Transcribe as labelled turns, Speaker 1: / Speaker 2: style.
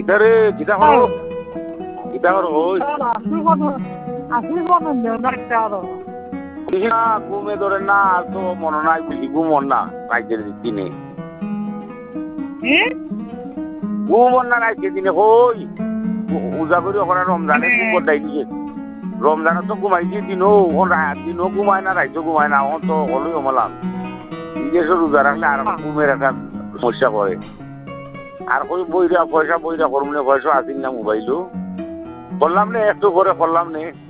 Speaker 1: রে কিতা করো কিতা করো ওই না ঘুমে ধরে না তো মনে নাই বেশি ঘুমন না রাইতের দিনে ঘুমন না রাইতের দিনে হই উজা করি ওখানে রমজানে ঘুম বদাই দিছে রমজানে তো ঘুমাইছি দিনও দিনও ঘুমায় না রাইতেও ঘুমায় না এখন তো হলোই হমালাম নিজস্ব রোজা রাখলে আর ঘুমের একটা সমস্যা করে আর ওই বইরা পয়সা করুন পয়সা আসিল না মোবাইলও করলাম নে একটু করে করলাম নে